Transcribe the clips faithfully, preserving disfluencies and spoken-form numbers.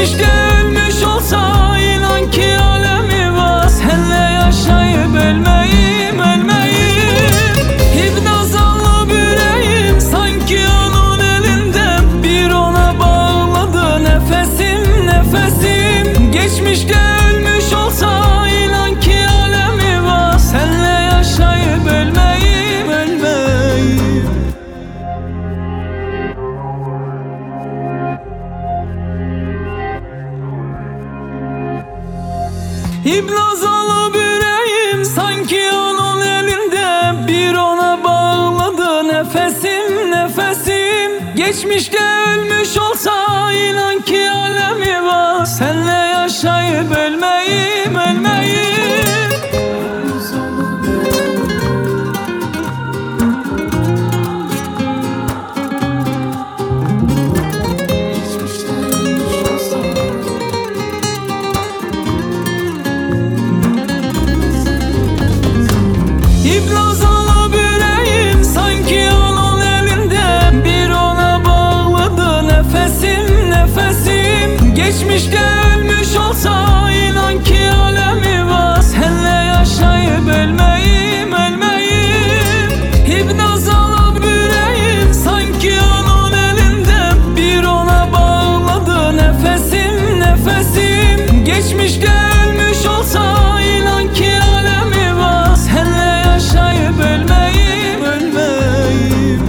Geçmişte ölmüş olsa inan ki alemi var. Senle yaşayıp ölmeyim, ölmeyim. Hipnozalı yüreğim sanki onun elinden, bir ona bağladı nefesim, nefesim. Geçmişte ölmüş olsa inan ki alemi var. Senle yaşayıp ölmeyim, ölmeyim. Hipnoz olup yüreğim sanki onun elinde, bir ona bağladı nefesim, nefesim. Geçmişte ölmüş olsa inan ki alemi var. Senle yaşayıp ölmeyim, ölmeyim. Hipnoz olup yüreğim sanki onun elinde, bir ona bağladı nefesim, nefesim. Geçmişte ölmüş olsa inan ki alemi var. Senle yaşayıp ölmeyim, ölmeyim. Hipnoz olup yüreğim sanki onun elinde, bir ona bağladı nefesim, nefesim. Geçmişte ölmüş olsa inan ki alemi var. Senle yaşayıp ölmeyim, ölmeyim.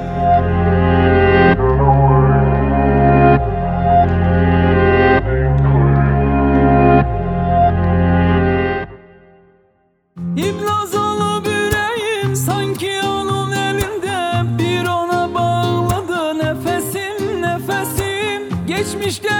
Hipnoz olup yüreğim sanki onun elinde, bir ona bağladı nefesim, nefesim. Geçmişte